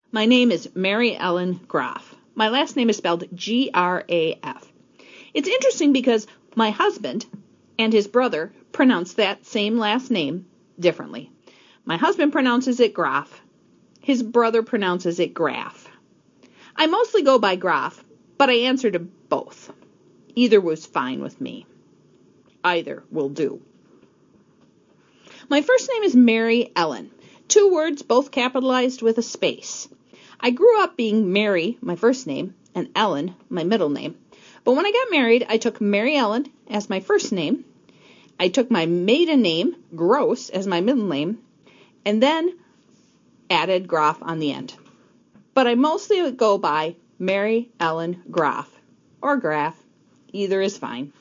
My name is Mary Ellen Graff. My last name is spelled Graf. It's interesting because my husband and his brother pronounce that same last name differently. My husband pronounces it Graff. His brother pronounces it Graff. I mostly go by Graff, but I answer to both. Either was fine with me. Either will do. My first name is Mary Ellen. 2 words, both capitalized with a space. I grew up being Mary, my first name, and Ellen, my middle name. But when I got married, I took Mary Ellen as my first name. I took my maiden name, Gross, as my middle name, and then added Graff on the end. But I mostly go by Mary Ellen Graff, or Graff. Either is fine.